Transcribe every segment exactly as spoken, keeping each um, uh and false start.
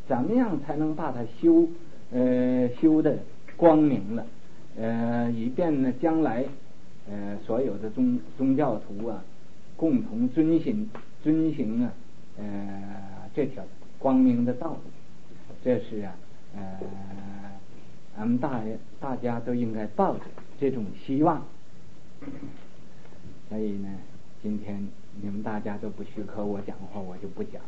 怎么样才能把它修呃修的光明了，呃以便呢将来呃所有的宗宗教徒啊共同遵行遵行啊呃这条光明的道路。这是啊呃咱们大大家都应该抱着这种希望。所以呢今天你们大家都不许可我讲话，我就不讲。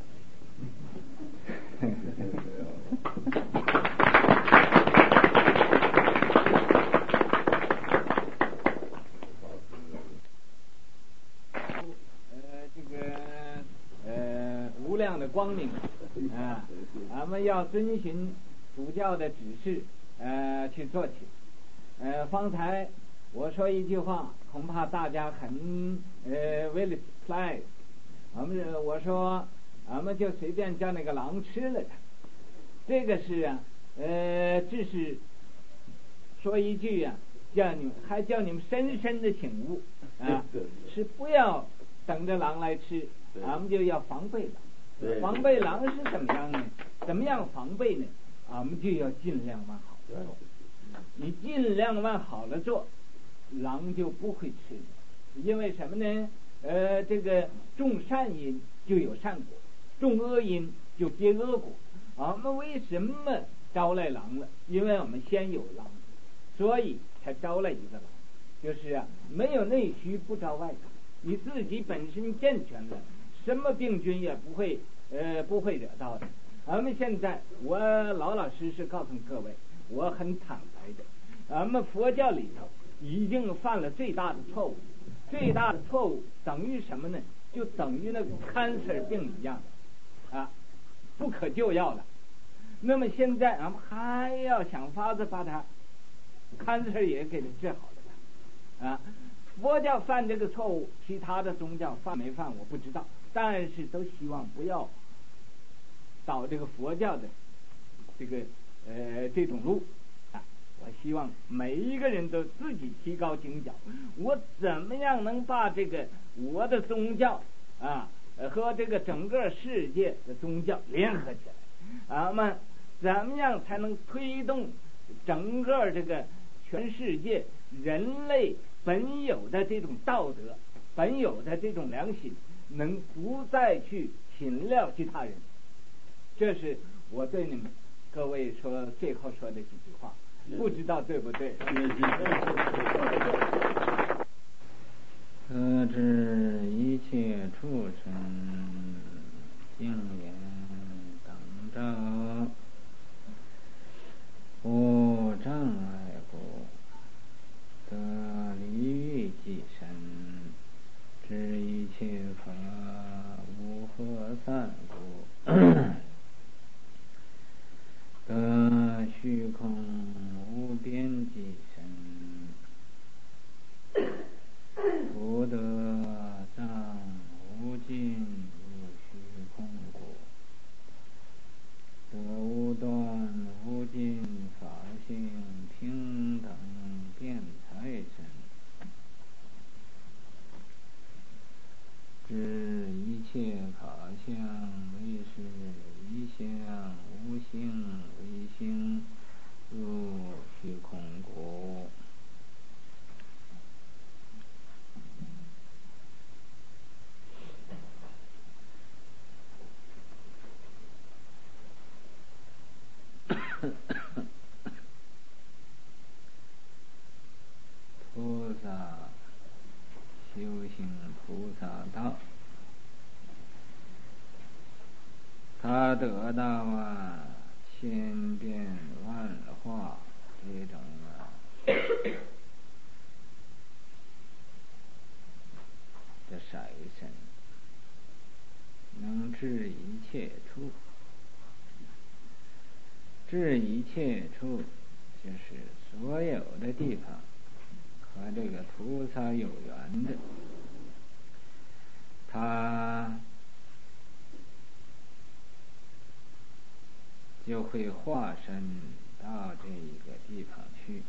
呃，这个呃无量的光明啊，咱们要遵循主教的指示呃去做起。呃，方才我说一句话，恐怕大家很呃 well pleased。我们我说，俺们就随便叫那个狼吃了它。这个是啊，呃，只是说一句啊，叫你们还叫你们深深的醒悟啊，是不要等着狼来吃，俺们就要防备狼。防备狼是怎么样呢？怎么样防备呢？俺们就要尽量往好了做。你尽量往好了做，狼就不会吃你。因为什么呢？呃，这个种善因就有善果，种恶因就结恶果。我们为什么招来狼了？因为我们先有狼，所以才招来一个狼。就是啊，没有内需不招外感，你自己本身健全了，什么病菌也不会呃不会惹到的。俺们现在我老老实实告诉各位，我很坦白的，俺们佛教里头已经犯了最大的错误。最大的错误等于什么呢？就等于那个 cancer 病一样啊，不可救药了。那么现在俺们还要想法子把它 cancer 也给它治好了啊。佛教犯这个错误，其他的宗教犯没犯我不知道，但是都希望不要到这个佛教的这个呃这种路啊。我希望每一个人都自己提高警觉，我怎么样能把这个我的宗教啊和这个整个世界的宗教联合起来，俺们怎么样才能推动整个这个全世界人类本有的这种道德，本有的这种良心，能不再去侵略其他人。这是我对你们各位说最后说的几句话，不知道对不对？ 何知一切畜生净言等照，无障碍故，得离欲即身，知一切法无合散故，得虚空无边即身，不得障无尽无虚空故，得无断无尽法性平等辩才身，知一切法相为是一相无性为性入虚空故。菩萨修行菩萨道，他得到啊千变万化这种啊的色身，能治一切处。治一切处就是所有的地方和这个菩萨有缘的，他就会化身到这一个地方去，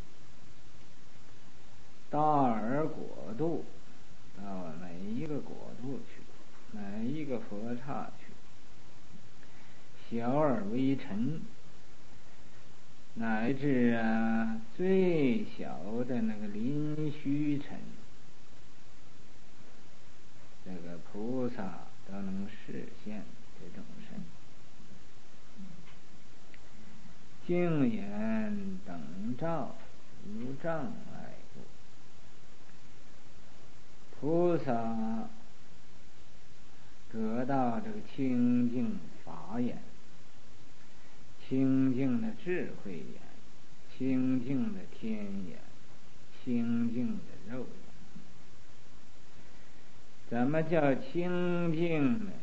到而果度，到每一个国度去，每一个佛刹去， 小而微尘，乃至啊最小的那个临虚尘，这个菩萨都能实现这种身。净眼等照，无障碍故，菩萨得到这个清净法眼，清净的智慧眼，清净的天眼，清净的肉眼。怎么叫清净呢？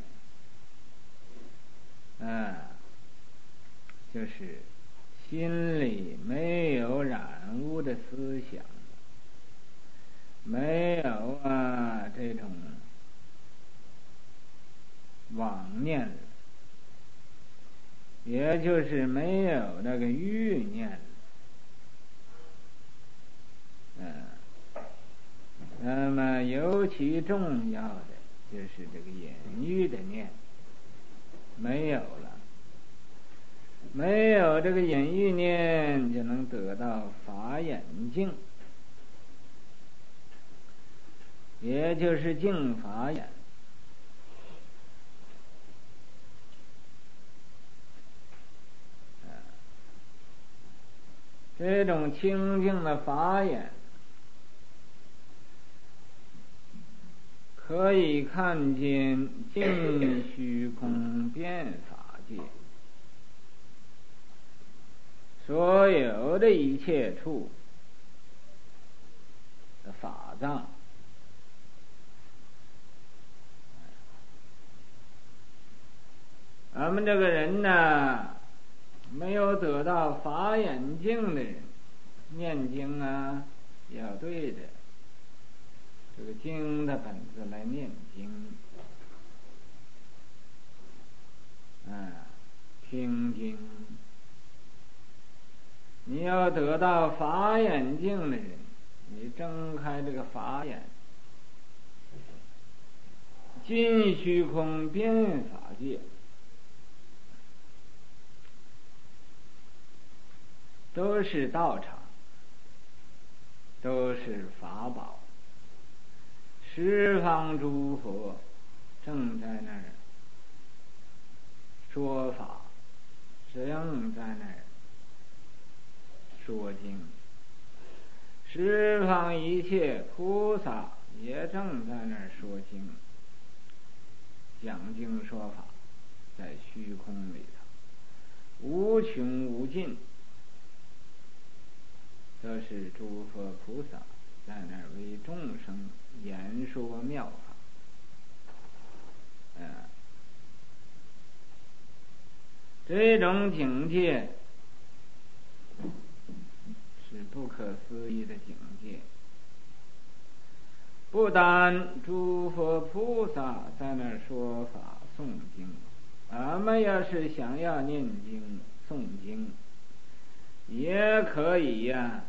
啊，就是心里没有染污的思想，没有啊这种妄念，也就是没有那个欲念。嗯，那么尤其重要的就是这个隐喻的念没有了。没有这个隐喻念，就能得到法眼净，也就是净法眼。这种清净的法眼，可以看见尽虚空遍法界，所有的一切处的法藏。咱们这个人呢，没有得到法眼净的人，念经啊要对着这个经的本子来念经，啊，听经。你要得到法眼净的人，你睁开这个法眼，尽虚空遍法界，都是道场，都是法宝，十方诸佛正在那儿说法，正在那儿说经，十方一切菩萨也正在那儿说经，讲经说法，在虚空里头无穷无尽，都是诸佛菩萨在那儿为众生言说妙法。呃，这种境界是不可思议的境界。不但诸佛菩萨在那儿说法诵经，俺们要是想要念经诵经，也可以呀、啊，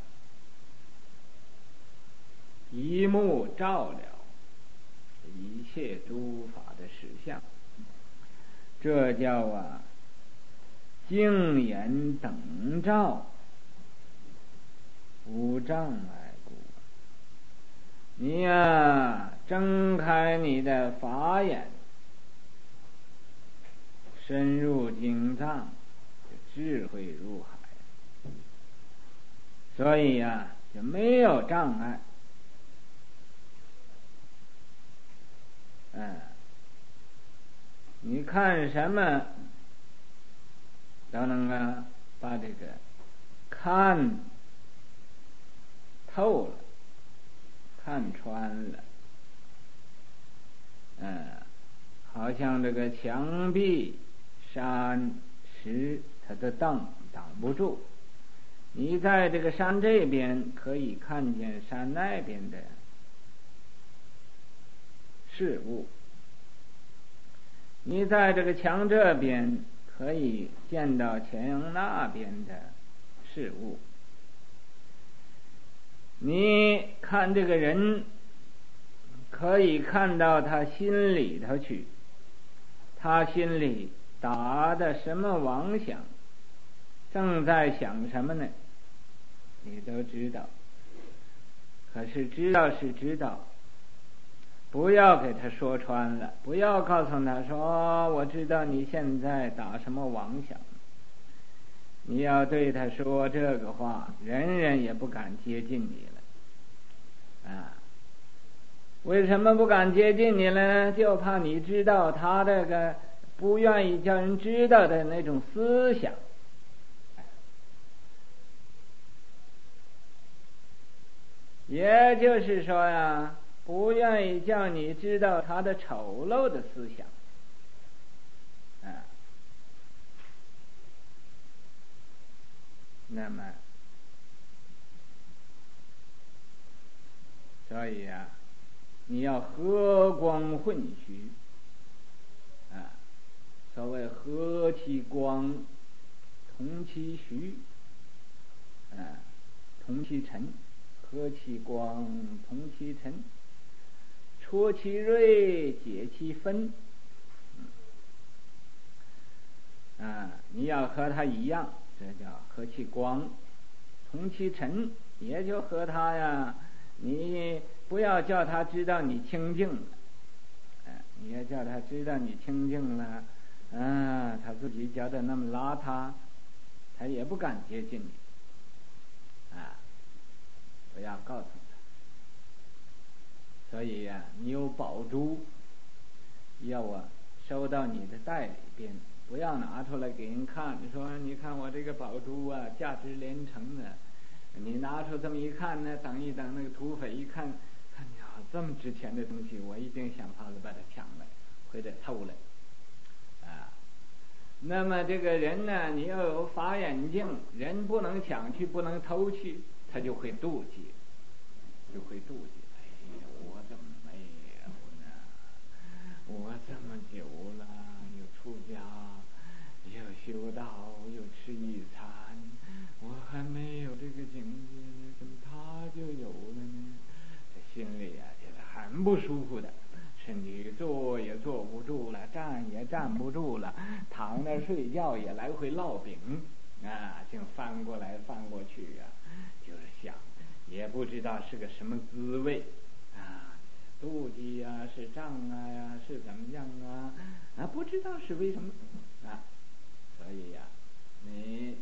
一目照了一切诸法的实相，这叫啊净眼等照，无障碍故。你呀、啊，睁开你的法眼，深入经藏，智慧入海，所以呀、啊，就没有障碍。嗯，你看什么都能啊把这个看透了，看穿了。嗯，好像这个墙壁、山石，它都挡挡不住。你在这个山这边可以看见山那边的事物，你在这个墙这边可以见到墙那边的事物。你看这个人，可以看到他心里头去，他心里打的什么妄想，正在想什么呢？你都知道。可是知道是知道，不要给他说穿了，不要告诉他说、哦、我知道你现在打什么妄想。你要对他说这个话，人人也不敢接近你了啊！为什么不敢接近你呢？就怕你知道他这个不愿意叫人知道的那种思想。也就是说呀，不愿意叫你知道他的丑陋的思想啊。那么所以啊，你要和光混虚啊。所谓和其光，同其虚啊，同其尘。和其光，同其尘，戳其锐，解其分。啊，你要和他一样，这叫和其光，同其尘，也就和他呀。你不要叫他知道你清净了，啊，你要叫他知道你清净了，啊，他自己觉得那么邋遢，他也不敢接近你，啊，不要告诉他。所以呀、啊，你有宝珠，要我收到你的袋里边，不要拿出来给人看。你说，你看我这个宝珠啊，价值连城的。你拿出这么一看呢，等一等，那个土匪一看，看呀，这么值钱的东西，我一定想法子把它抢来，或者偷来，啊。那么这个人呢，你要有法眼镜，人不能抢去，不能偷去，他就会妒忌，就会妒忌。我怎么没有呢？我这么久了，又出家，又修道，又吃一餐，我还没有这个境界呢，怎么他就有了呢？这心里啊，觉得很不舒服的，身体坐也坐不住了，站也站不住了，躺那睡觉也来回烙饼啊，竟翻过来翻过去啊，就是想，也不知道是个什么滋味。啊，妒忌呀、啊，是障碍呀、啊，是怎么样啊？啊，不知道是为什么啊？所以呀、啊，你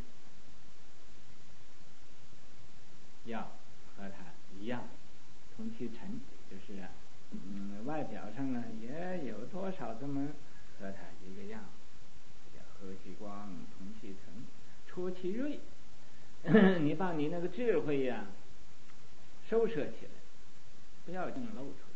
要和他一样，同其尘，就是啊，嗯，外表上呢也有多少这么和他一个样，叫和其光，同其尘，戳其锐。你把你那个智慧呀、啊，收摄起来，不要净露出。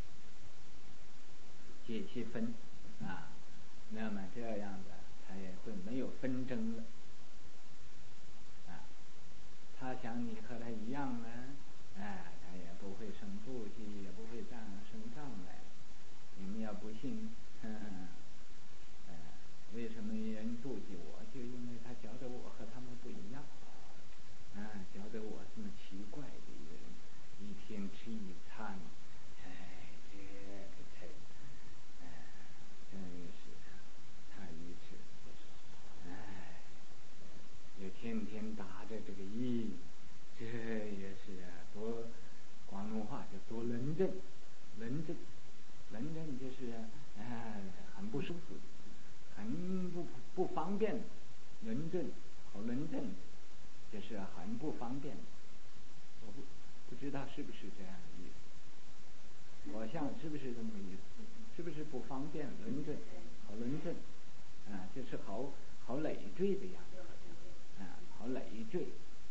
解其分啊，那么这样的他也会没有纷争了啊。他想你和他一样呢，哎，他也不会生妒忌，也不会这样生障碍。你们要不信，呵呵呃，为什么人妒忌我？就因为他觉得我和他们不一样啊，觉得我这么奇怪的一个人，一天吃一餐，哎，这个才。真是太愚痴，哎，也天天打着这个意，这也是啊，多广东话叫多轮阵，轮阵，轮阵就是哎很不舒服，很不不方便，轮阵和轮阵，就是很不方便。我不不知道是不是这样的意思，我想是不是这么个意思？是不是不方便轮阵？好轮阵啊，就是好好累赘的样子，啊，好累赘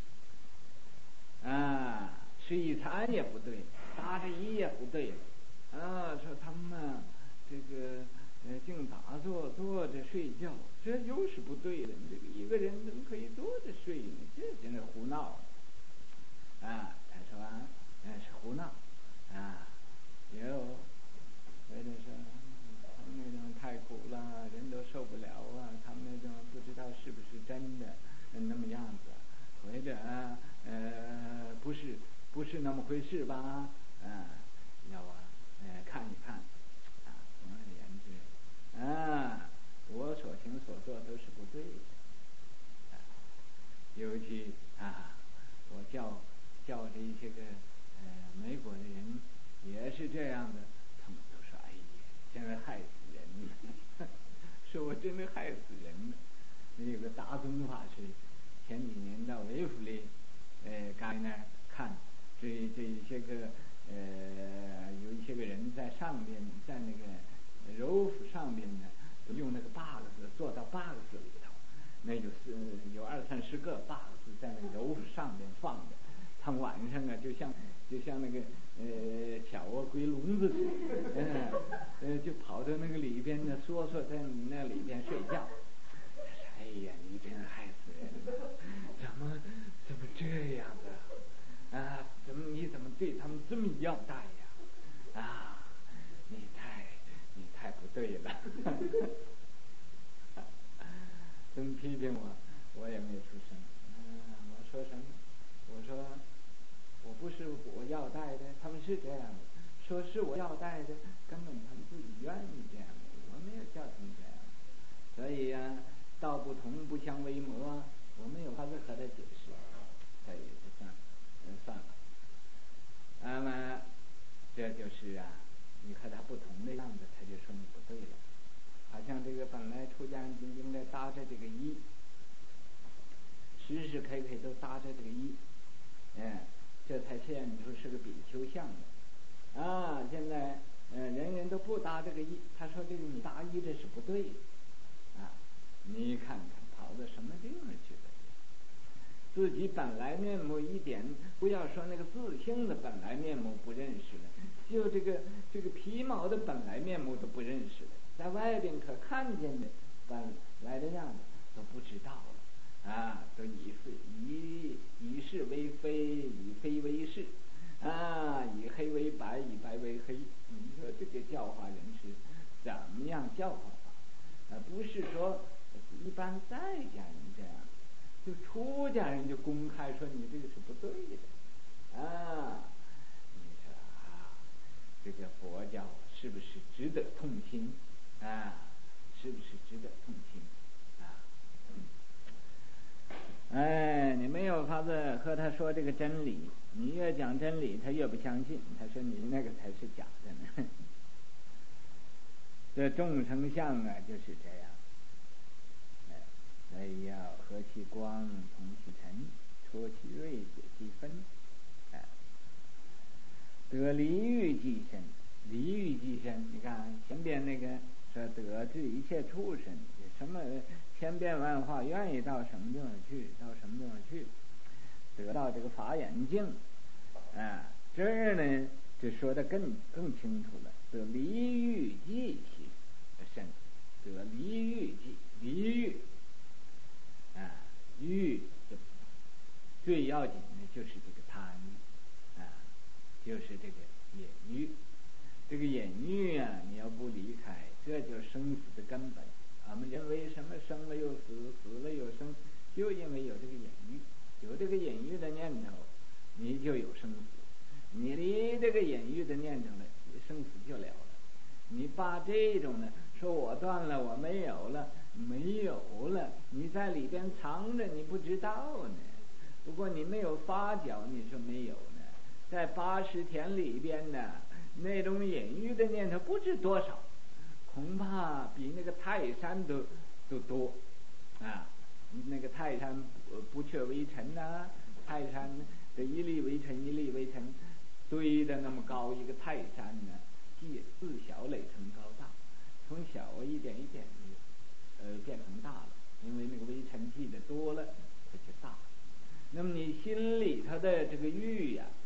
啊，吃一餐也不对，打着一也不对啊，说他们啊这个呃净打坐坐着睡觉，这又是不对的。这个一个人怎么可以坐着睡呢？这真是胡闹啊！他说啊，呃是胡闹啊，有或者说他们那种太苦了，人都受不了啊，他们那种不知道是不是真的那么样子，或者呃不是不是那么回事吧，啊，要啊呃看一看啊，总而言之啊，我所听所做都是不对的。啊、尤其啊，我教教这一些个呃美国的人也是这样的，他们都说：“哎呀，现在害死人了！”说我真的害死人了。那有个达宗法师，前几年到维弗利呃该那儿看，这这一些个呃有一些个人在上面，在那个柔府上面呢，用那个 box 做到 box 里头，那就是有二三十个 box 在那个柔府上面放着，他们晚上啊就像就像那个呃小啊归笼子似的，嗯呃就跑到那个里边呢，缩缩在那里边睡觉。哎呀，你真害死人了！怎么怎么这样子啊？怎么你怎么对他们这么要待呀？啊，你太你太不对了！真批评我，我也没出声。嗯，我说什么？我说我不是我要带的，他们是这样的。说是我要带的，根本他们自己愿意这样的，我没有叫他们这样。所以呀、啊，道不同不相为谋，我没有法子和他解释，这也就算嗯算了。那么这就是啊，你和他不同的样子，他就说你不对了。好像这个本来出家人就应该搭着这个一，时时刻刻都搭着这个一，哎，这才显出是个比丘相的。啊，现在呃人人都不搭这个一，他说这个你搭一这是不对的。啊，你看看跑到什么地方去了？自己本来面目一点，不要说那个自性的本来面目不认识了，就这个这个皮毛的本来面目都不认识了，在外边可看见的本来的样子都不知道了啊，都以非以以是为非，以非为是啊，以黑为白，以白为黑。你说这个教化人是怎么样教化法？啊，不是说一般在家人这样，就出家人就公开说你这个是不对的啊！你说啊，这个佛教是不是值得痛心啊？是不是值得痛心啊？哎，你没有法子和他说这个真理，你越讲真理，他越不相信。他说你那个才是假的呢。这众生相啊，就是这样。哎，所以要和其光，同其尘，脱其锐，解其分。哎，得离欲即身，离欲即身。你看前边那个说得治一切畜生，什么千变万化，愿意到什么地方去，到什么地方去，得到这个法眼净。啊，这儿呢就说的更更清楚了。得离欲即身，得离欲即离欲。啊，欲最要紧的就是这个贪欲啊，就是这个眼欲。这个眼欲啊，你要不离开，这就是生死的根本。我们人为什么生了又死，死了又生，就因为有这个眼欲。有这个眼欲的念头，你就有生死。你离这个眼欲的念头了，生死就了了。你把这种呢，说我断了，我没有了，没有了，你在里边藏着，你不知道呢。不过你没有发觉，你说没有呢，在八十天里边呢，那种隐喻的念头不知多少，恐怕比那个泰山都都多啊！那个泰山不却为尘呐，泰山这一粒为尘，一粒为尘，堆的那么高一个泰山呢，既自小垒成高大，从小一点一点的呃变成大了，因为那个微尘积的多了，它就大了。那么你心里头的这个欲呀、啊，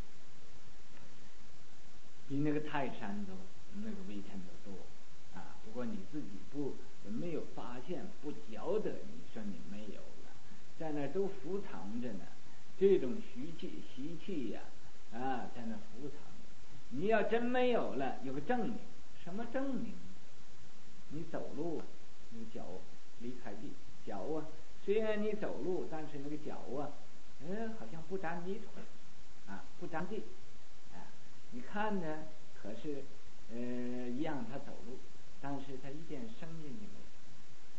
比那个泰山都那个微尘都多啊。不过你自己不没有发现，不觉得，你说你没有了，在那都伏藏着呢。这种习气习气呀、啊，啊，在那伏藏着。你要真没有了，有个证明。什么证明？你走路，你脚离开地，脚啊，虽然你走路，但是那个脚啊，哎，好像不沾泥土啊，不沾地啊。你看着可是呃一样，他走路，但是他一点声音也没有，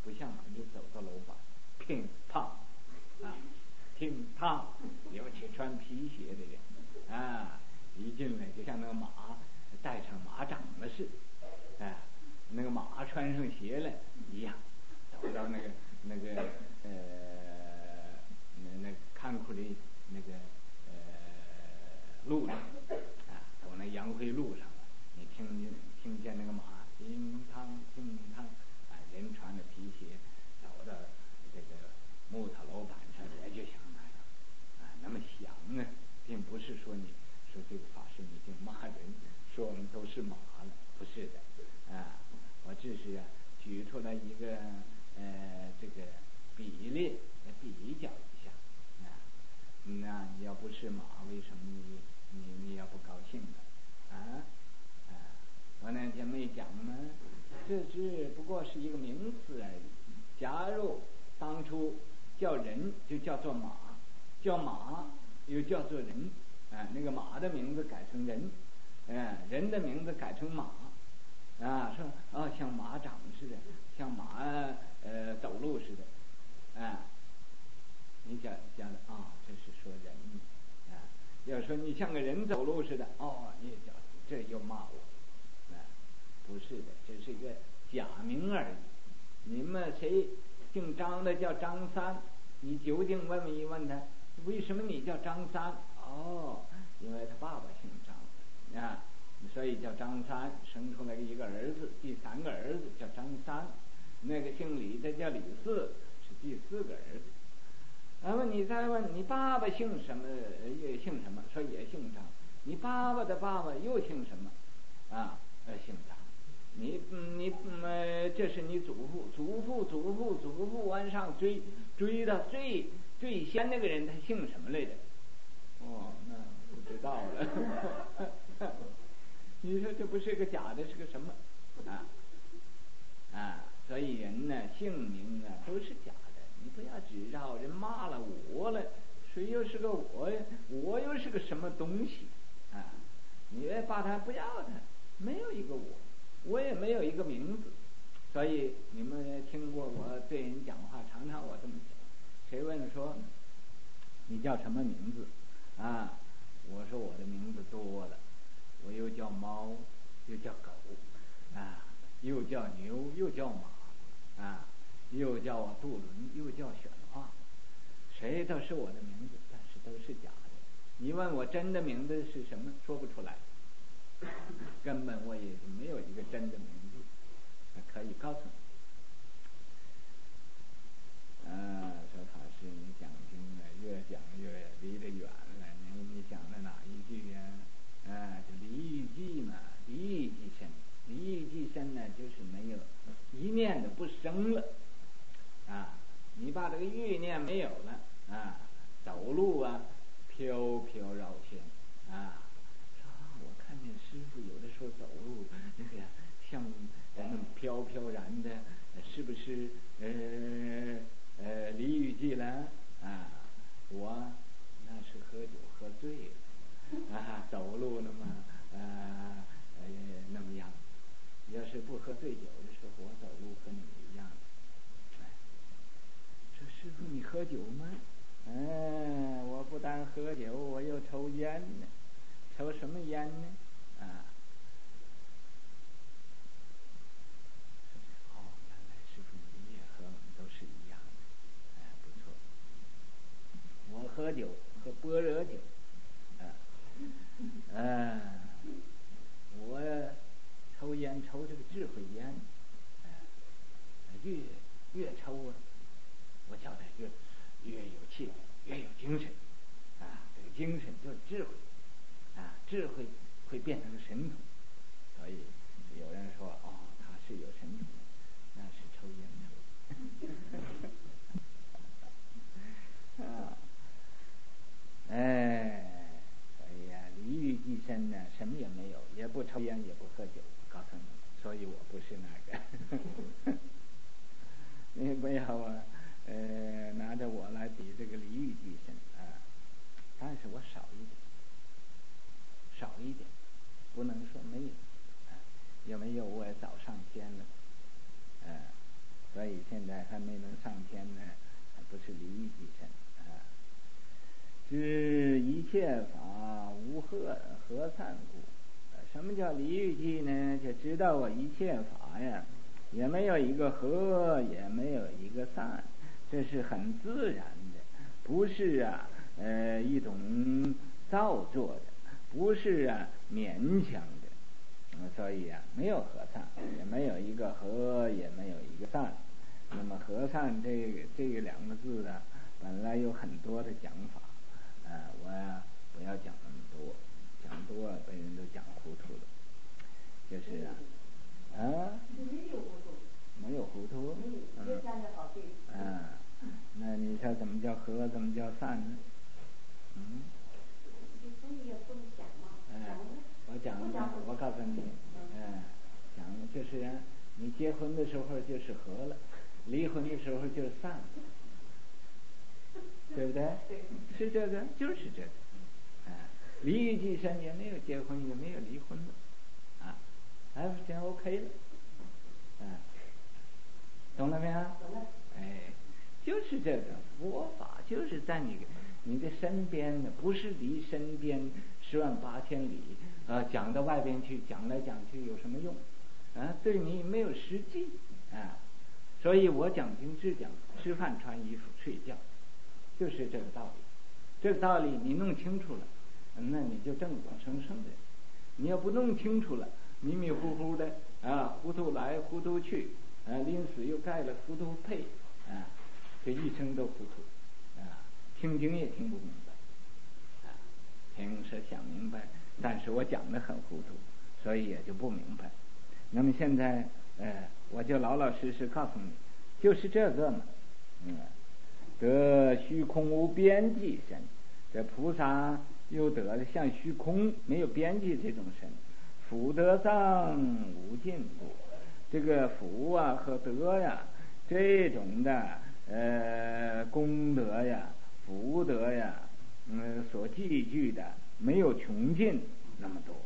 不像马就走到楼板，乒乓啊，乒乓，尤其穿皮鞋的人啊，一进来就像那个马戴上马掌了似的，啊，那个马穿上鞋了一样，走到那个那个呃那那看库里那个呃路上啊，走那杨辉路上了，你听见听见那个马乒乓乒乓啊，人穿着皮鞋走到这个木头楼板上，也就像那样啊，那么响啊，并不是说你说这个法师你就骂人，说我们都是马了，不是的啊，我只是啊举出来一个呃这个比例来比较一下啊，那你要不是马，为什么你你你要不高兴呢？啊啊，我那天没讲吗？这只不过是一个名词而已。假如当初叫人就叫做马，叫马又叫做人，啊，那个马的名字改成人，啊，人的名字改成马，啊，说啊像马掌似的，像马呃走路似的，啊，你讲讲的啊，这是说人，啊，要说你像个人走路似的，哦，你讲这又骂我，啊，不是的，这是一个假名而已。你们谁姓张的叫张三，你究竟问问一问他，为什么你叫张三？哦，因为他爸爸姓张啊，所以叫张三，生出来一个儿子，第三个儿子叫张三。那个姓李的叫李四，是第四个儿子。那么你再问你爸爸姓什么？也姓什么？说也姓张。你爸爸的爸爸又姓什么？啊，呃，姓张。你你呃，这是你祖父，祖父祖父祖父往上追，追到最最先那个人，他姓什么来着？哦，那不知道了。你说这不是个假的，是个什么？啊啊，所以人呢，姓名啊都是假的。你不要只绕人骂了我了，谁又是个我呀？我又是个什么东西啊？你把他不要他，没有一个我。我也没有一个名字，所以你们听过我对人讲话，常常我这么讲。谁问说你叫什么名字啊？我说我的名字多了，我又叫猫，又叫狗啊，又叫牛，又叫马啊，又叫我杜伦，又叫选化，谁都是我的名字，但是都是假的。你问我真的名字是什么，说不出来。根本我也没有一个真的名字可以告诉你。啊，说法师你讲经了，越讲越离得远了。你你讲的哪一句呀？啊，这离欲寂嘛，离欲寂身，离欲寂身呢，就是没有一念都不生了。啊，你把这个欲念没有了啊，走路啊，飘飘绕天啊。我看见师父有的时候走路那个像那么飘飘然的，是不是呃呃离欲寂了啊？我那是喝酒喝醉了啊，走路那么呃呃那么样。要是不喝醉酒的时候，我走路和你一样。说师父你喝酒吗？嗯，我不但喝酒，我又抽烟呢。抽什么烟呢？啊，哦，原来师父你也和我们都是一样的，哎，不错。我喝酒喝般若酒，啊，嗯、啊，我抽烟抽这个智慧烟，啊，越越抽啊，我觉得越越有气，越有精神，啊，这个精神就是智慧。啊，智慧会变成神通，所以有人说哦，他是有神通，那是抽烟抽。啊，哎，所以啊，离欲寂身呢，什么也没有，也不抽烟，也不喝酒，告诉你，所以我不是那个。你不要啊，呃，拿着我来比这个离欲寂身啊，但是我少一点。少一点，不能说没有，啊，有没有我也早上天了，啊，所以现在知一切法无合合散故。什么叫离欲寂呢？就知道我一切法呀，也没有一个合，也没有一个散，这是很自然的，不是啊呃一种造作的，不是啊勉强的。嗯、所以啊，没有合散，也没有一个合，也没有一个散。那么合散这个这个两个字呢，本来有很多的讲法，呃，我呀不要讲那么多，讲多了被人都讲糊涂了。就是啊，啊，没有糊涂，嗯，嗯，那你说怎么叫合，怎么叫散呢？嗯，哎，我讲，我告诉你，哎，讲就是啊，你结婚的时候就是合了，离婚的时候就是散了，对不对？是这个，就是这个，哎，离欲寂身也没有结婚，也没有离婚的，啊，还是真 OK 的，啊，懂了没有？懂了。哎，就是这个佛法，就是在你你的身边的，不是离身边十万八千里，啊，讲到外边去，讲来讲去有什么用？啊，对你没有实际啊。所以我讲经只讲吃饭穿衣服睡觉，就是这个道理。这个道理你弄清楚了，那你就正果生生的。你要不弄清楚了，迷迷糊糊的啊，糊涂来糊涂去，啊，临死又盖了糊涂配，啊，这一生都糊涂，啊，听经也听不明白，啊，听是想明白，但是我讲得很糊涂，所以也就不明白。那么现在，呃，我就老老实实告诉你，就是这个嘛，嗯，得虚空无边际身，这菩萨又得了像虚空没有边际这种身，福德上无尽故。这个福啊和德呀，这种的呃功德呀、福德呀，嗯，所积聚的没有穷尽那么多。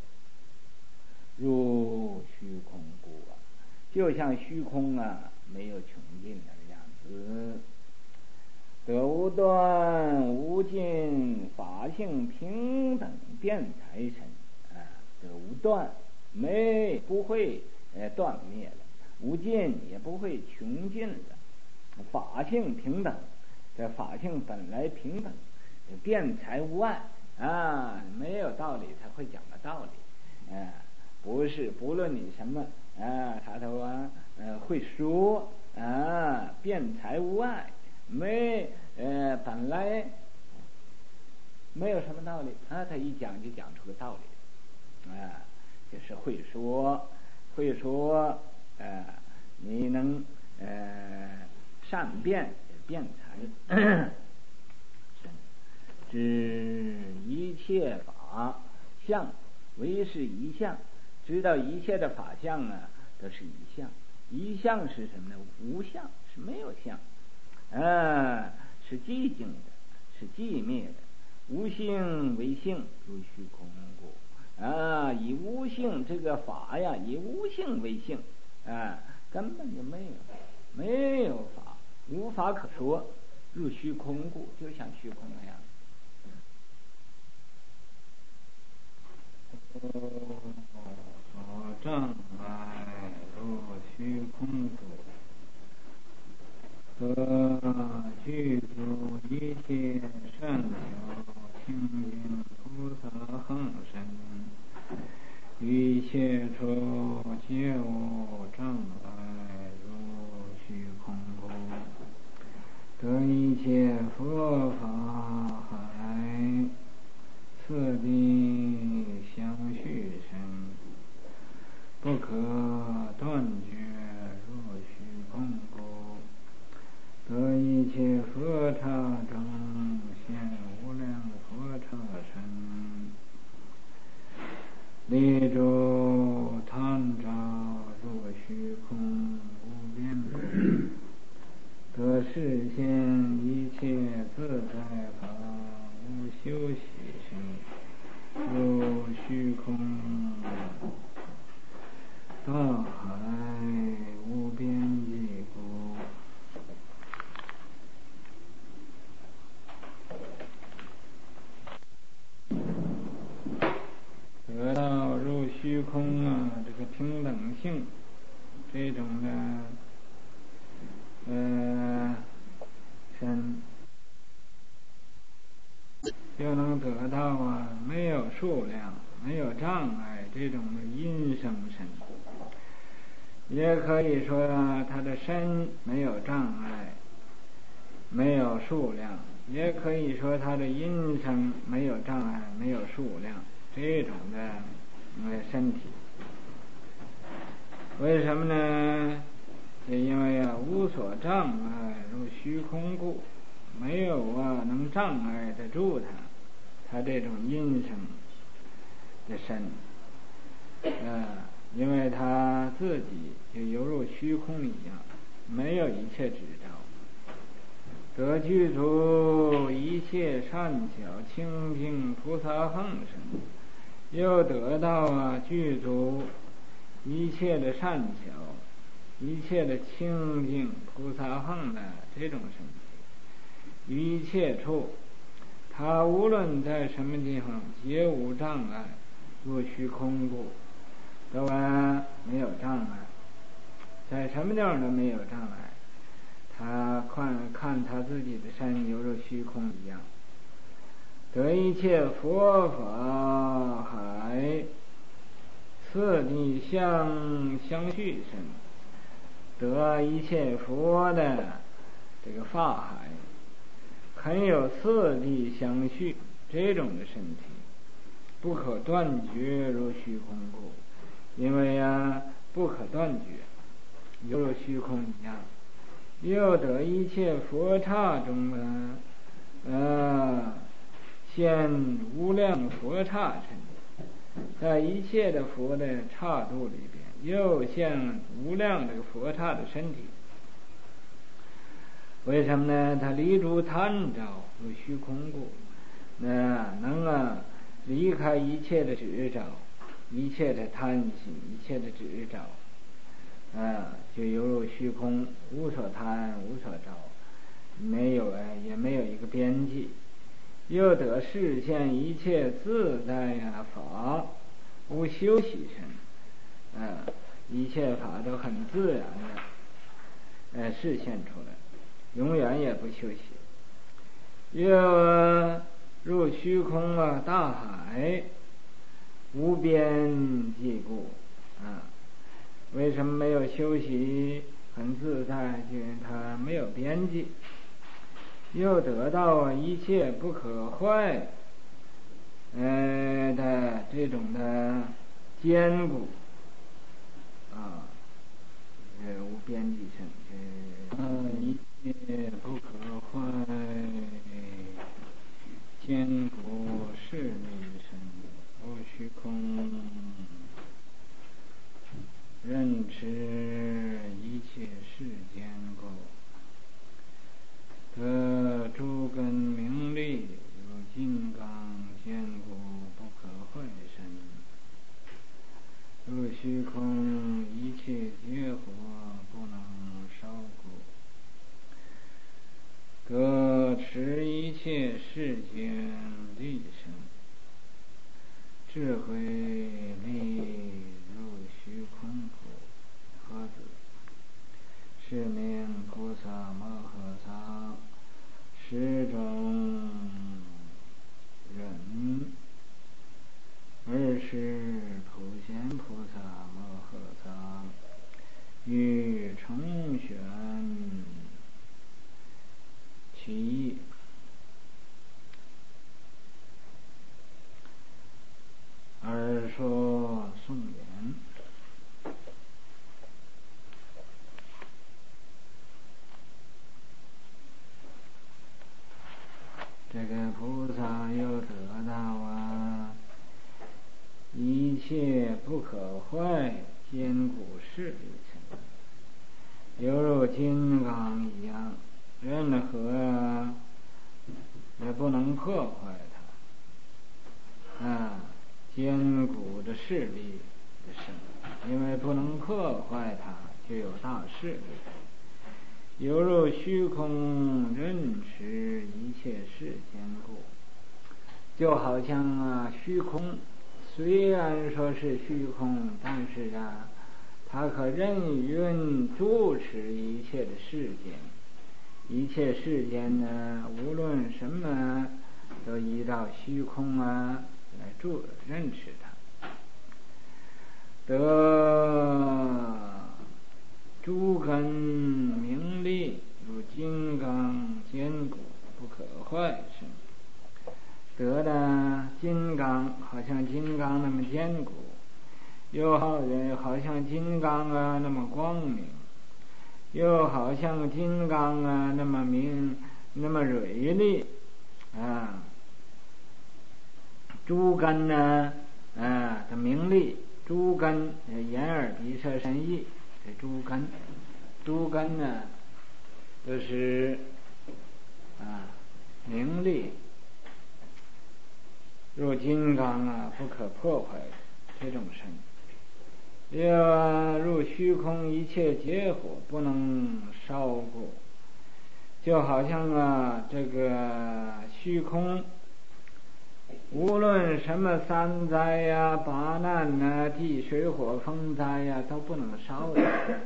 如虚空故啊，就像虚空啊，没有穷尽那个样子。得无断无尽法性平等辩才身啊，得无断，没不会呃断灭了，无尽也不会穷尽了，法性平等，这法性本来平等，辩才无碍啊，没有道理才会讲个道理，啊，不是不论你什么啊，他都啊呃会说啊，辩才无碍。没呃，本来没有什么道理啊，他一讲就讲出个道理啊，就是会说，会说，呃，你能呃善辩辩才，知一切法相唯是一相，知道一切的法相啊，都是一相，一相是什么呢？无相，是没有相。啊，是寂静的，是寂灭的，无性为性，如虚空故。啊，以无性这个法呀，以无性为性，啊，根本就没有，没有法，无法可说，入虚空故，就像虚空那样。所障碍入虚空故。得具足一切善巧清净菩萨恒身，一切处皆无障碍入虚空故。得一切佛法海，次第相续身，不可断绝入虚空故。得一切佛刹中现无量佛刹身，力主探照入虚空无边故。得示现一切自在法无休息身，入虚空大海无边际故。《 。 。 。 。 。 。 。 。 。 。 。 。 。 。 。 。 。 。 。 。 。 。 。 。 。 。 。 。 。 。 《。 。 。 。 。 。 。 。 。 《。 。 。 。 》 《。 。 。 》 《。 。 》 《。 这种的呃身，就能得到啊没有数量、没有障碍这种的阴生身。也可以说啊，他的身没有障碍，没有数量；也可以说他的阴生没有障碍，没有数量。这种的呃身体，为什么呢？就因为啊无所障碍如虚空故，没有啊能障碍得住他，他这种阴生的身，呃，因为他自己就犹如虚空一样，没有一切执着，得具足一切善巧清净菩萨行身，又得到啊具足一切的善巧、一切的清净菩萨行的这种身体，于一切处，他无论在什么地方皆无障碍，若虚空故，都啊没有障碍，在什么地方都没有障碍。他看看他自己的身犹如虚空一样，得一切佛法海次第相相续身，得一切佛的这个法海很有次第相续这种的身体，不可断绝如虚空故，因为啊不可断绝，犹如虚空一样。又得一切佛刹中啊，呃，现无量佛刹身，在一切的佛的刹度里边，又现无量这个佛刹的身体。为什么呢？他离诸贪着如虚空故，那能啊离开一切的执着，一切的贪心，一切的执着。啊，就犹如虚空，无所贪，无所着，没有啊，也没有一个边际。又得视现一切自在呀法，无休息身，啊，一切法都很自然的，呃，示现出来，永远也不休息。又入虚空啊，大海，无边际故，啊。为什么没有休息很自在？因为它没有边际。又得到一切不可坏呃的这种的坚固啊，呃无边际身，呃一切不可坏坚固势力身，无虚空任持一切世间故，得诸根明利如金刚坚固不可坏身，如虚空一切皆火不能烧故，得持一切世间利身，智慧力如虚空故，何子？是名菩萨摩诃萨十种忍，二是普贤菩萨摩诃萨欲重选其意。而说颂言，这个菩萨又得到啊一切不可坏坚固势力身，犹如金刚一样，任何也不能破坏它啊，坚固的势力的身，因为不能破坏它，就有大势力。犹如虚空任持一切世间故，就好像啊虚空虽然说是虚空，但是啊他可任运主持一切的世间，一切世间呢，无论什么都依照虚空啊来住认识它，得诸根明利，如金刚坚固，不可坏生。得的金刚好像金刚那么坚固，又好好像金刚啊那么光明，又好像金刚啊那么明那么锐利啊。诸根呢啊的明利，诸根眼耳鼻舌身意，这诸根诸根呢都是啊明利，如金刚啊不可破坏这种身，又入虚空一切结火不能烧过，就好像啊这个虚空无论什么三灾呀、八难呐、地水火风灾呀都不能烧的，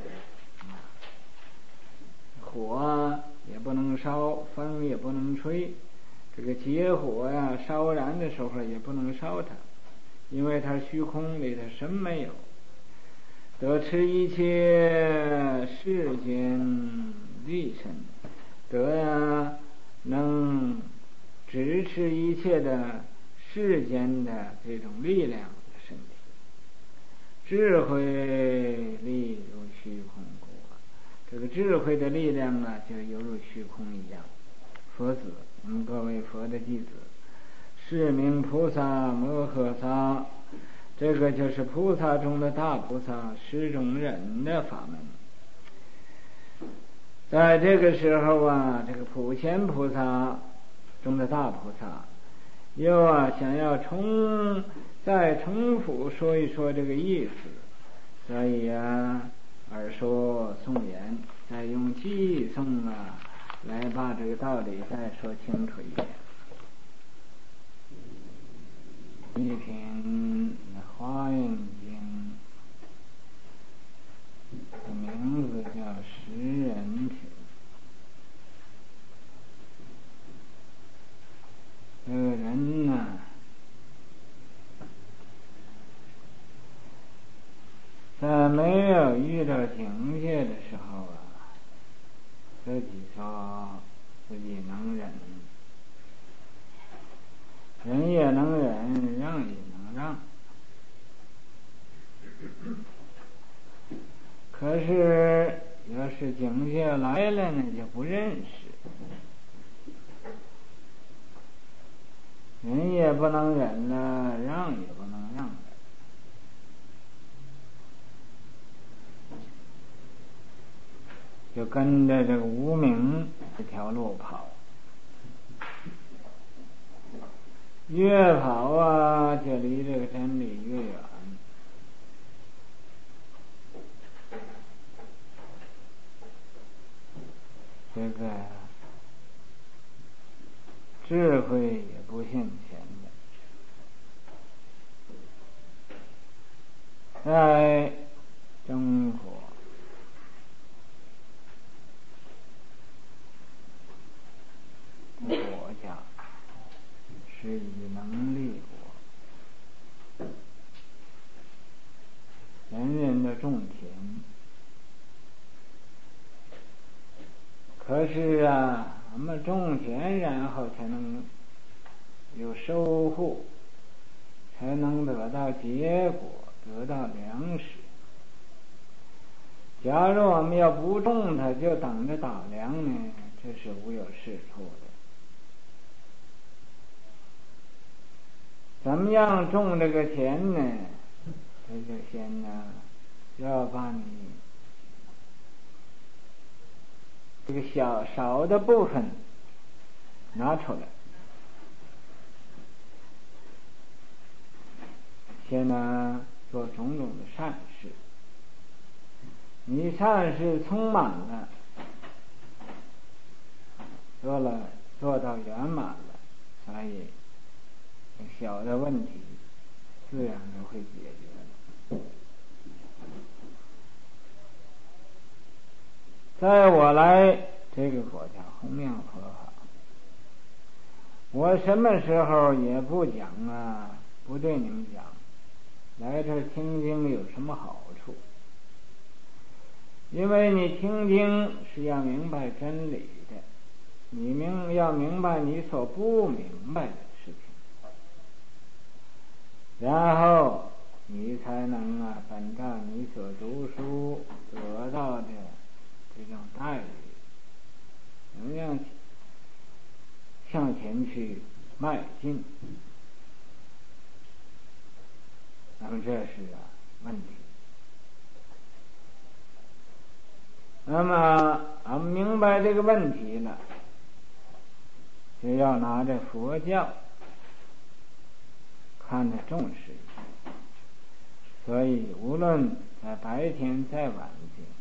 火也不能烧，风也不能吹，这个结火呀烧燃的时候也不能烧它，因为它虚空里头什么没有。得持一切世间利身，得呀能支持一切的世间的这种力量的身体，智慧力如虚空故，这个智慧的力量啊就犹如虚空一样。佛子，我们各位佛的弟子，是名菩萨摩诃萨，这个就是菩萨中的大菩萨，十种人的法门。在这个时候啊，这个普贤菩萨中的大菩萨又啊想要重再重复说一说这个意思，所以啊而说颂言，再用偈颂啊来把这个道理再说清楚一点。一品华严经的名字叫十人品。这个人呢，在没有遇到境界的时候啊，自己说自己能忍，忍也能忍，让也能让。可是要是境界来了呢，就不认识，忍也不能忍了，让也不能让了，就跟着这个无明这条路跑，越跑啊就离这个真理越远。这个智慧也不现前的。在中国国家是以能力国，人人的种田，可是啊我们种田然后才能有收获，才能得到结果，得到粮食。假如我们要不种它，就等着打粮呢，这是无有是处的。怎么样种这个田呢？这个先呢要把你这个小少的部分拿出来，先呢做种种的善事，你善事充满了，做了做到圆满了，所以小的问题自然就会解决了。 在我来这个国家弘扬佛法，我什么时候也不讲啊，不对你们讲，来这儿听经有什么好处？因为你听经是要明白真理的，你明要明白你所不明白的事情，然后你才能啊，本着你所读书得到的这种待遇，能让向前去迈进。那么这是啊问题。那么俺们明白这个问题了，就要拿着佛教看得重视。所以无论在白天在晚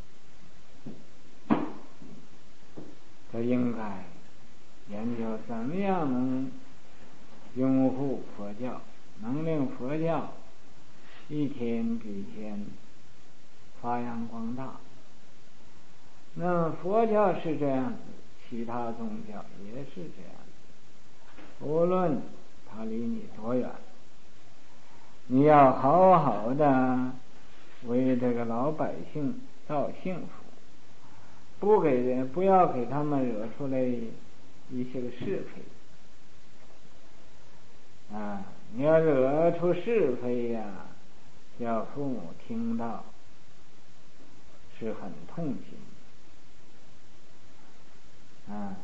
间，都应该研究怎么样能拥护佛教，能令佛教一天比一天发扬光大。那么佛教是这样子，其他宗教也是这样子，无论它离你多远，你要好好的为这个老百姓造幸福，不给人不要给他们惹出来一些个是非啊！你要惹出是非呀、啊，叫父母听到是很痛心啊。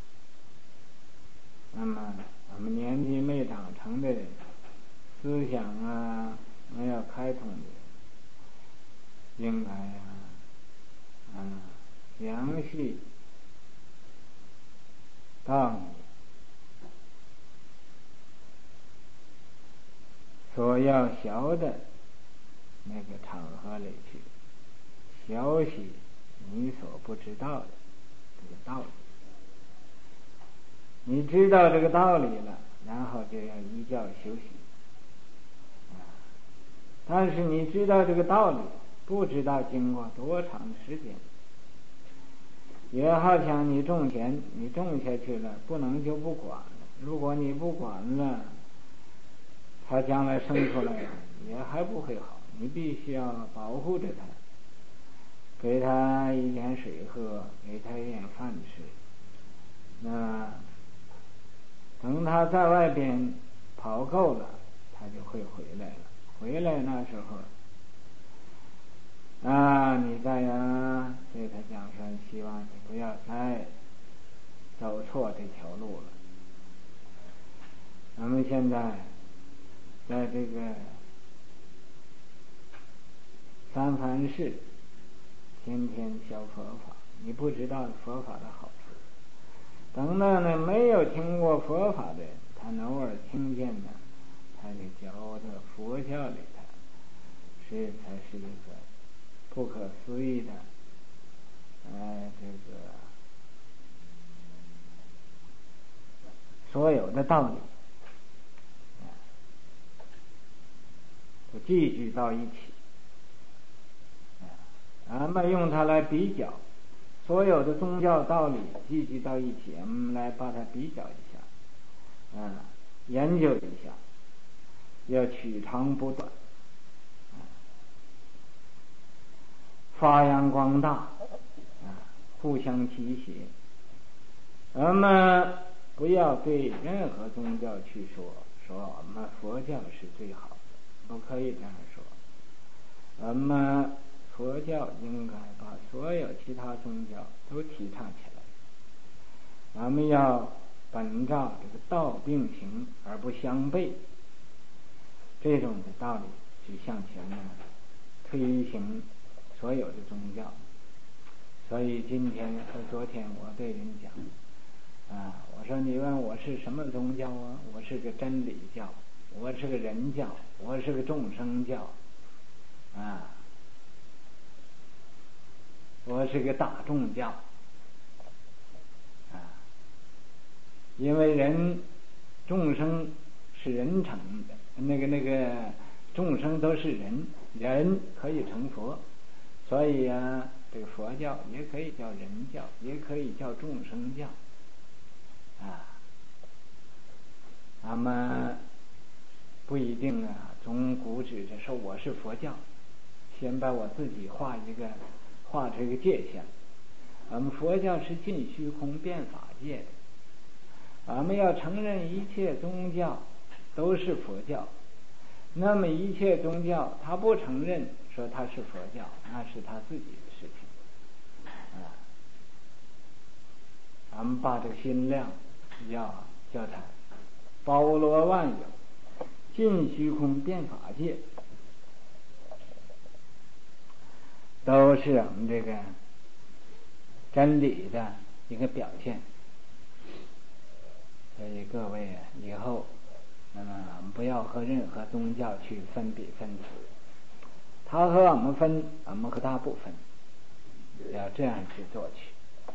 那么我们年纪没长成的人，思想啊没有开通的，应该啊啊详细到你所要学的那个场合里去，学习你所不知道的这个道理。你知道这个道理了，然后就要依教修行啊。但是你知道这个道理，不知道经过多长的时间，也好像你种田，你种下去了，不能就不管了。如果你不管了，它将来生出来也还不会好，你必须要保护着它，给它一点水喝，给它一点饭吃。那等它在外边跑够了，它就会回来了。回来那时候啊，你再呀对他讲说，希望你不要再走错这条路了。咱们现在在这个三藩市天天教佛法，你不知道佛法的好处。等到呢没有听过佛法的人，他偶尔听见呢，他就觉得佛教里头是才是一个不可思议的呃这个所有的道理都聚集到一起，咱们用它来比较所有的宗教道理，聚集到一起，我们来把它比较一下啊，研究一下，要取长补短，发扬光大啊，互相提携。我们不要对任何宗教去说说我们佛教是最好的，不可以这样说。我们佛教应该把所有其他宗教都提倡起来，我们要本照这个道并行而不相悖，这种的道理去向前呢推行所有的宗教。所以今天和昨天我对人讲啊，我说你问我是什么宗教啊？我是个真理教，我是个人教，我是个众生教啊，我是个大众教啊。因为人众生是人成的，那个那个众生都是人，人可以成佛，所以啊这个佛教也可以叫人教，也可以叫众生教啊。咱们不一定啊，从古指着说我是佛教，先把我自己画一个画出一个界限。我们佛教是尽虚空遍法界的，我们要承认一切宗教都是佛教。那么一切宗教他不承认说他是佛教，那是他自己的事情啊。咱们把这个心量要叫他包罗万有，尽虚空遍法界，都是我们这个真理的一个表现。所以各位啊，以后那么我们不要和任何宗教去分别分词，他和我们分，我们和他不分，要这样去做去。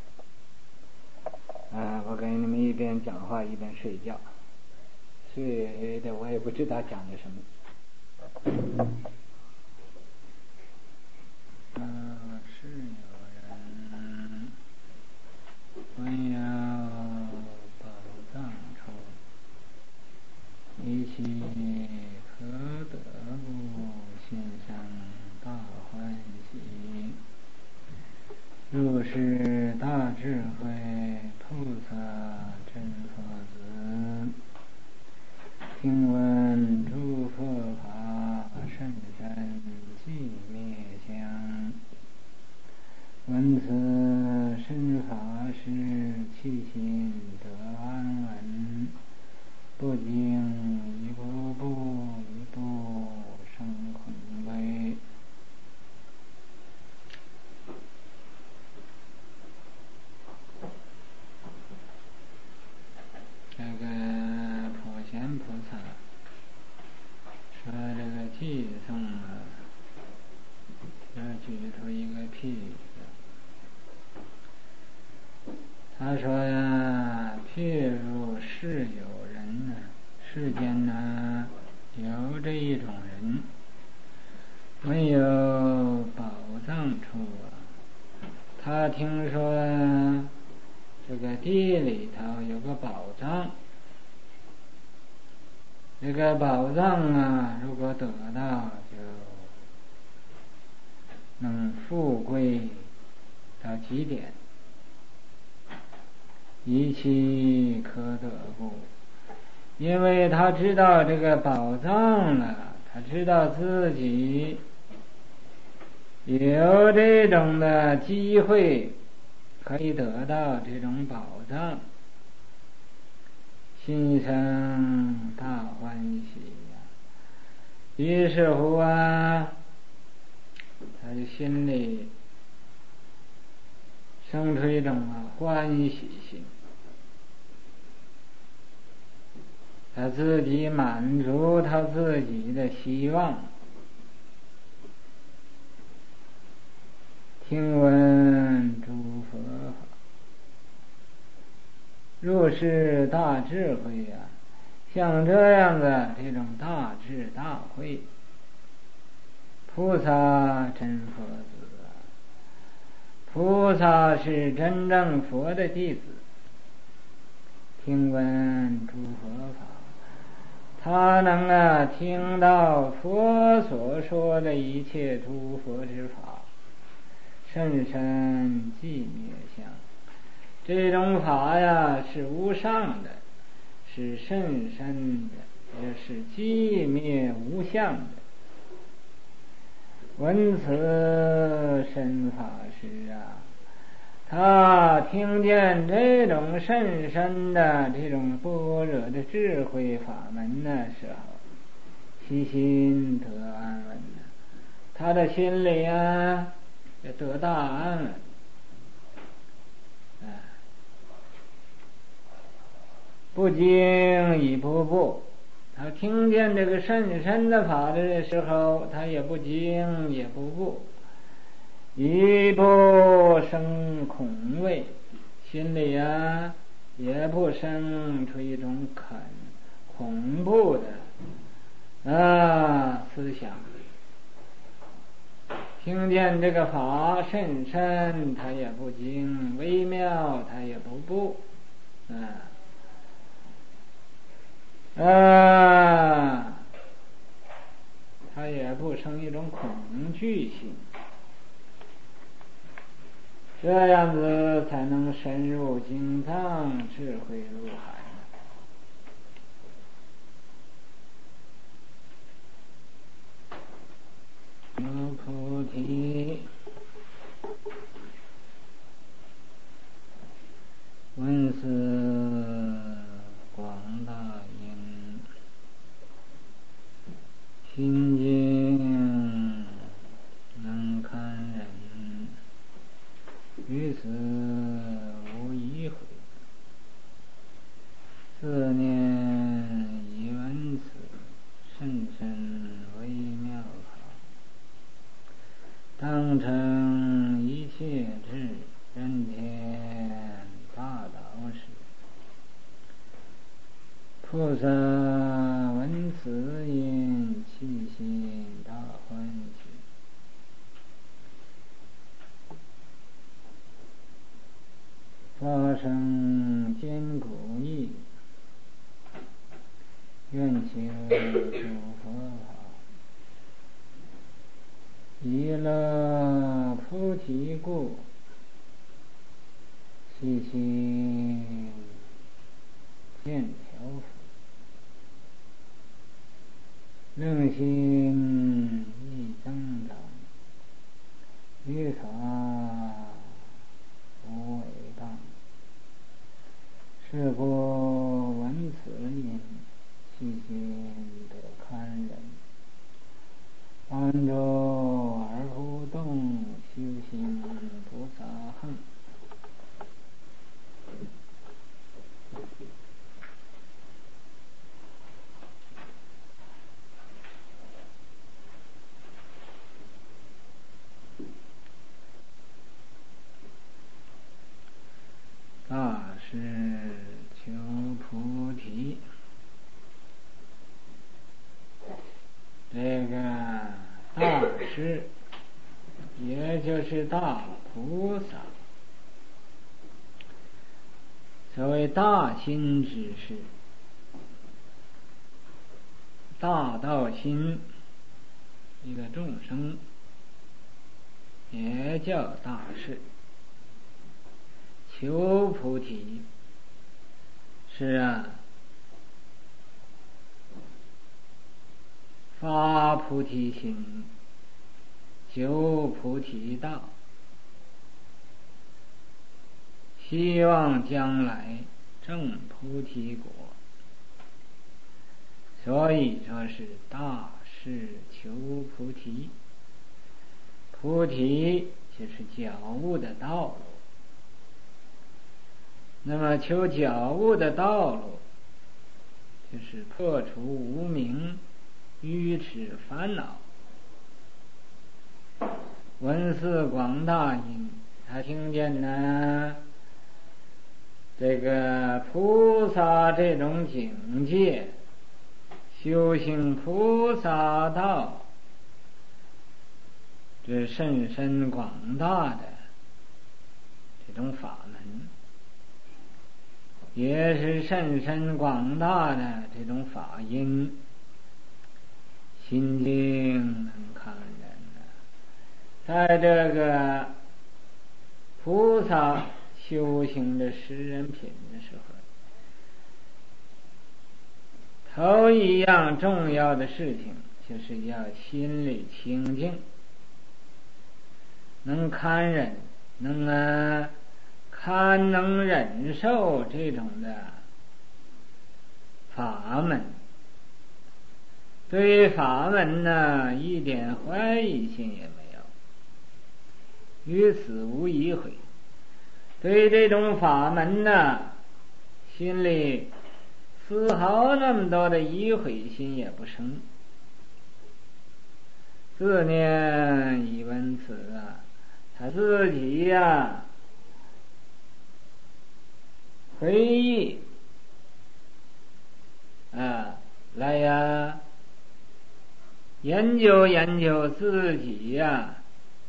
啊，我给你们一边讲话一边睡觉，睡的我也不知道讲的什么。 啊，是有人闻有宝藏处，一其可得故，心生大欢喜。如是大智慧菩萨真佛子，听闻诸佛法甚深寂灭相，闻此身法时，其心得安稳，不惊一步步一步生恐畏。这个普贤菩萨说这个偈颂啊，要举出一个譬子。他说呀，譬如是有人呢，世间呢有这一种人，没有宝藏处啊。他听说这个地里头有个宝藏，这个宝藏啊，如果得到就能富贵到极点，一其可得故。因为他知道这个宝藏了，他知道自己有这种的机会可以得到这种宝藏，心生大欢喜呀。于是乎啊，他的心里生出一种啊欢喜心，他自己满足他自己的希望。听闻诸佛法，若是大智慧呀、啊，像这样的这种大智大慧，菩萨真佛子啊，菩萨是真正佛的弟子。听闻诸佛法，他能啊听到佛所说的一切诸佛之法，甚深寂灭相。这种法呀是无上的，是甚深的，也是寂灭无相的。闻此深法时啊，他听见这种甚深的这种般若的智慧法门的时候，其心得安稳了，他的心里啊也得大安稳。不惊一步步，他听见这个甚深的法的时候，他也不惊也不步，一不生恐畏，心里啊也不生出一种恐恐怖的啊思想。 听见这个法甚深，他也不精；微妙，他也不布。嗯，啊，他也不生一种恐惧心。这样子才能深入经藏，智慧入海。有菩提，闻思广大因，心经能堪人，于此无疑悔。四念以闻此，甚深微妙法，当成一切智，人天大道时。菩萨闻此因，起心大欢喜，发生坚固意，愿求诸佛法，以乐菩提故，细心见调伏，令心亦增长，于法无违谤。是故闻此因，细心得堪人，安住而不动，修行不杂横。大师求菩提，这个大师也就是大菩萨，所谓大心之事，大道心，一个众生也叫大事。求菩提是啊，发菩提心，求菩提道，希望将来证菩提果，所以说是大事求菩提。菩提就是觉悟的道路。那么求觉悟的道路，就是破除无明、愚痴、烦恼。闻思广大因，他听见呢，这个菩萨这种境界，修行菩萨道，这甚深广大的这种法门，也是甚深广大的这种法音，心经能看人呢。在这个菩萨修行的十人品的时候，头一样重要的事情就是要心里清净，能堪忍，能啊堪能忍受这种的法门，对于法门呢一点怀疑心也没有，于此无疑悔。对于这种法门呢，心里丝毫那么多的疑悔心也不生。自念以闻此啊，他自己呀、啊回忆啊，来呀，研究研究自己呀、啊，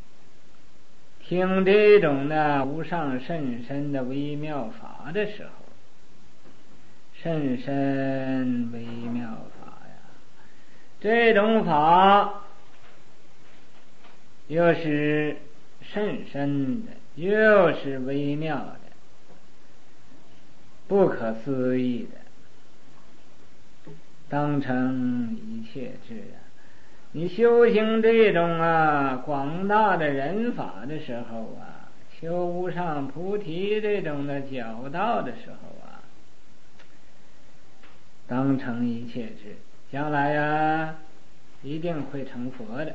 听这种的无上甚深的微妙法的时候，甚深微妙法呀，这种法又是甚深的，又是微妙的，不可思议的，当成一切智啊！你修行这种啊广大的人法的时候啊，修无上菩提这种的教道的时候啊，当成一切智，将来呀一定会成佛的。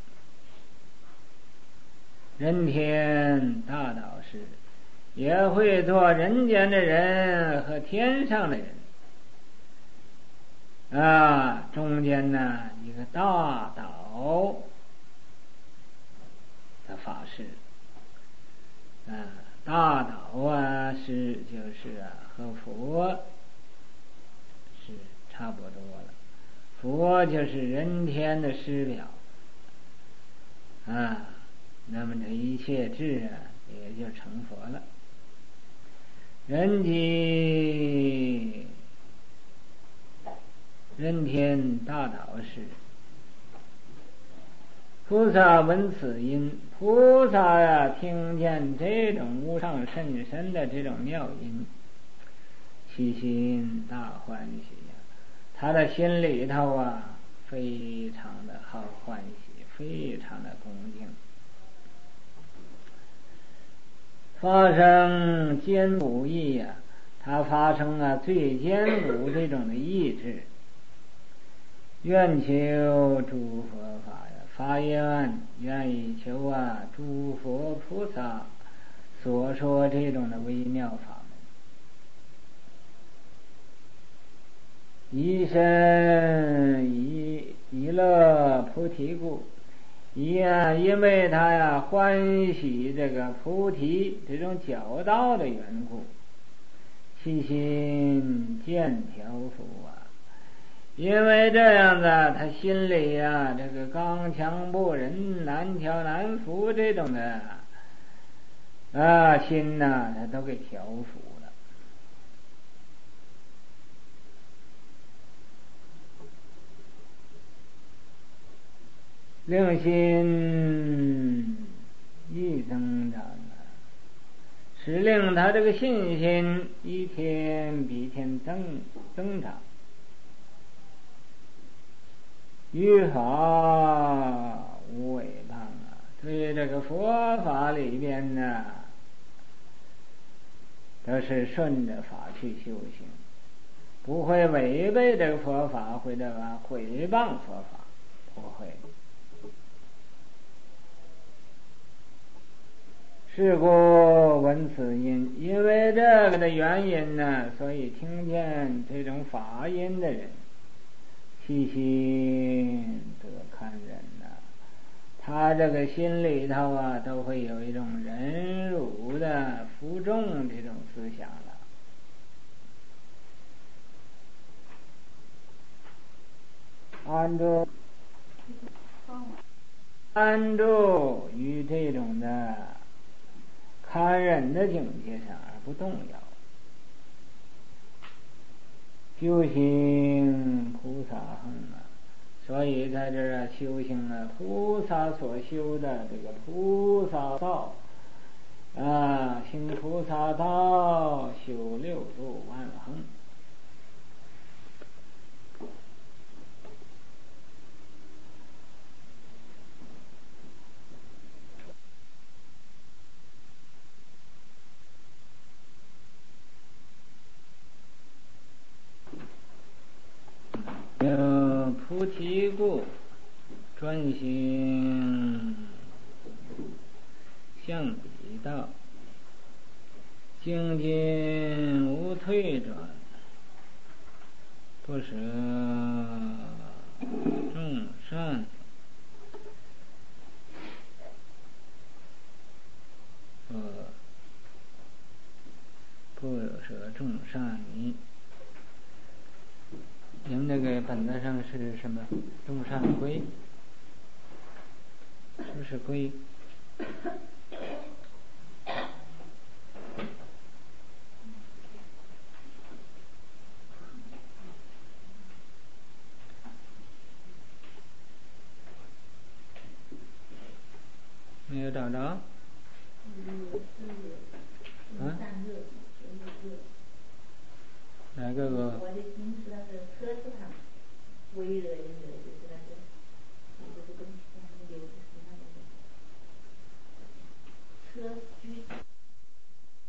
人天大导师也会做人间的人和天上的人啊，中间呢一个大导的法师啊，大导啊是就是啊和佛是差不多了，佛就是人天的师表啊，那么这一切智啊也就成佛了。人机人天大导师，菩萨闻此音，菩萨呀听见这种无上甚深的这种妙音，其心大欢喜呀，他的心里头啊非常的好欢喜，非常的恭敬，发生坚固意呀，他发生啊最坚固这种的意志，愿求诸佛法呀，发愿愿意求啊诸佛菩萨所说这种的微妙法门，以身以以乐菩提故，以啊因为他呀欢喜这个菩提这种教道的缘故，其心渐调伏啊，因为这样子他心里呀这个刚强不仁难调难服这种的啊心呐他都给调伏了。令心亦增长啊，使令他这个信心一天比一天增增长。于法无违谤啊，对这个佛法里边呢，都是顺着法去修行，不会违背这个佛法，或者啊毁谤佛法，不会。是故闻此音，因为这个的原因呢，所以听见这种法音的人，其心得堪忍呐、啊，他这个心里头啊，都会有一种忍辱的服众这种思想了。安住安住于这种的堪忍的境界上而不动摇，修行菩萨行啊，所以在这儿修行啊，菩萨所修的这个菩萨道啊，行菩萨道，修六度万行。有菩提故，专行向彼道，精进无退转，不舍众善，不不舍众善迷。你们那个本子上是什么？众善归，是不是归？ 没有找着？嗯？哪个个？我的心是那个